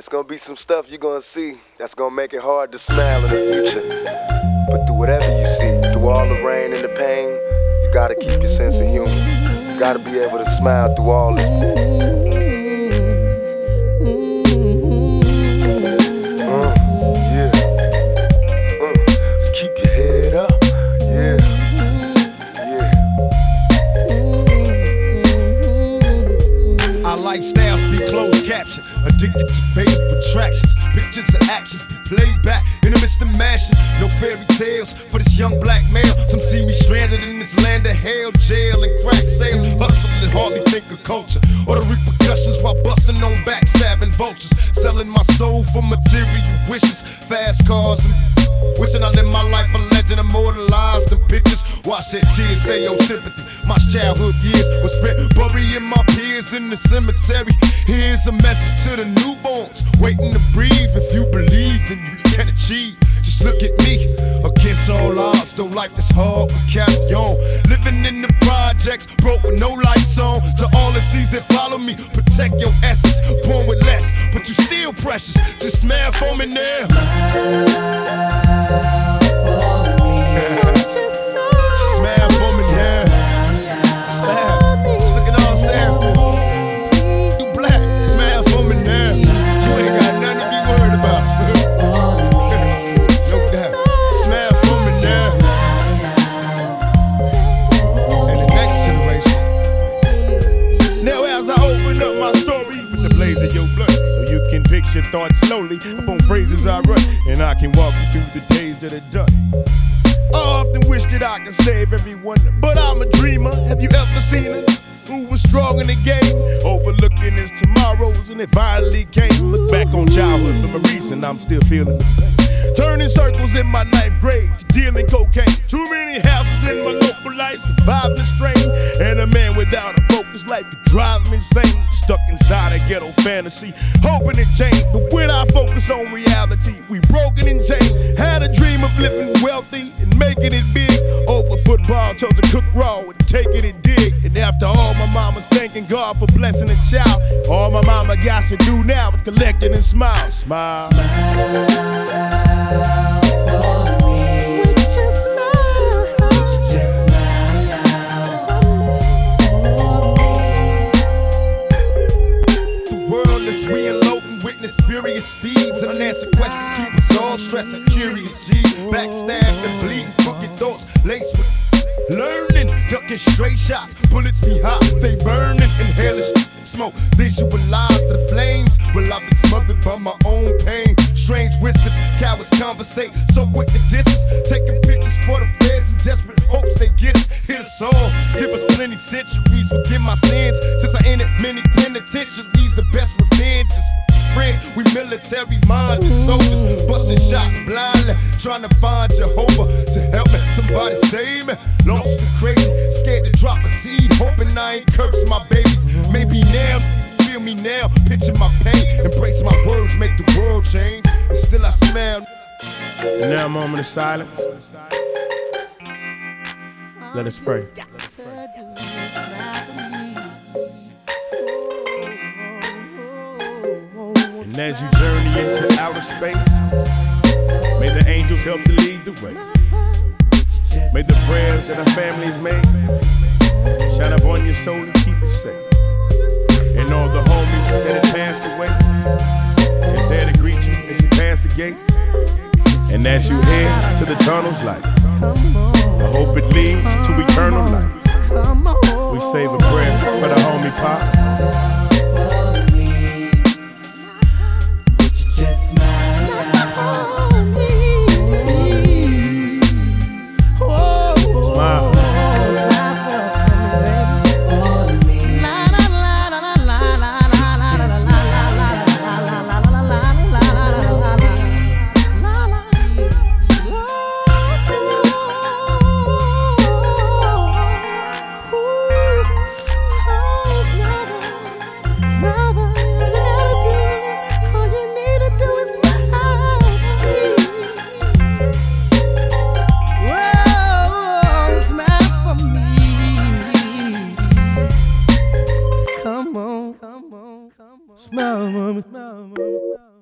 It's gonna be some stuff you're gonna see that's gonna make it hard to smile in the future. But through whatever you see, through all the rain and the pain, you gotta keep your sense of humor. You gotta be able to smile through all this. Keep your head up. Yeah. Our lifestyles be closed captioned, addicted to faded attractions. Pictures of actions be played back in the midst of mashing. No fairy tales for this young black male. Some see me stranded in this land of hell, jail and crack sales. Hustling and hardly think of culture or the repercussions while busting on backstabbing vultures. Selling my soul for material wishes, fast cars and wishing I lived my life a legend, immortalized in pictures. Watch that tears say your sympathy. My childhood years were spent burying my peers in the cemetery. Here's a message to the newborns waiting to breathe. If you believe, then you can achieve. Just look at me, against all odds. Though life is hard, we carry on. Living in the projects, broke with no lights on. To all the seas that follow me, protect your essence. Born with less, but you still precious. Just smile for me now. Smile for me now. Smile. Look at all Sam. You black. Smile for me now. You ain't got nothing to be worried about. No doubt. Smile for me now. And the next generation. Now as I open up my story with the blaze of your blood, so you can picture thoughts slowly upon phrases I run, and I can walk you through the days that are done. I often wish that I could save everyone, but I'm a dreamer. Have you ever seen her? Who was strong in the game, overlooking his tomorrows, and it finally came. Look back on childhood memories, and I'm still feeling the pain. Turning circles in my ninth grade, dealing cocaine. Too many houses in my local life, surviving the strain. And a man without a focus life could drive me insane. Stuck inside a ghetto fantasy, hoping to change. But when I focus on reality, we broken and chained. Had a dream of living wealthy and making it big. Over football, chose to cook raw and taking it dig. And after all, my mama's thanking God for blessing a child. All my mama got to do now is collect it and smile. Smile. Witness furious speeds, unanswered questions keep us all stressing. Curious G, backstabbed and bleeding, crooked thoughts laced with learning, ducking straight shots. Bullets be hot, they burning, inhaling smoke. Visualize the flames. Well, I've been smothered by my own pain. Strange whispers, cowards conversate, so quick to distance. Taking pictures for the feds in desperate hopes they get us. Hit us all, give us plenty centuries. Forgive my sins, since I entered many penitentiaries. The best revenge is friends. We military-minded soldiers, busting shots blindly, trying to find Jehovah to help me. Somebody save me. Lost and crazy, scared to drop a seed, hoping I ain't curse my babies. Maybe now, feel me now, picture my pain, embrace my words, make the world change. And still I smile. And now a moment of silence. Let us pray. And as you journey into outer space, may the angels help to lead the way. May the prayers that our families made shine up on your soul and keep you safe. And all the homies that have passed away, they're there to greet you as you pass the gates. And as you head to the tunnel's light, the hope it leads to eternal life. We say the prayer for the homie Pop. smile.